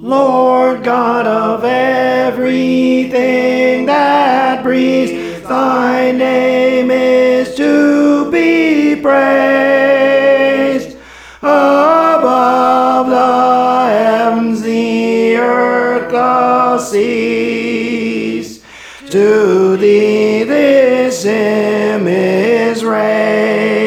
Lord God of everything that breathes, thy name is to be praised. Above the heavens, the earth, the seas, to thee this hymn is raised.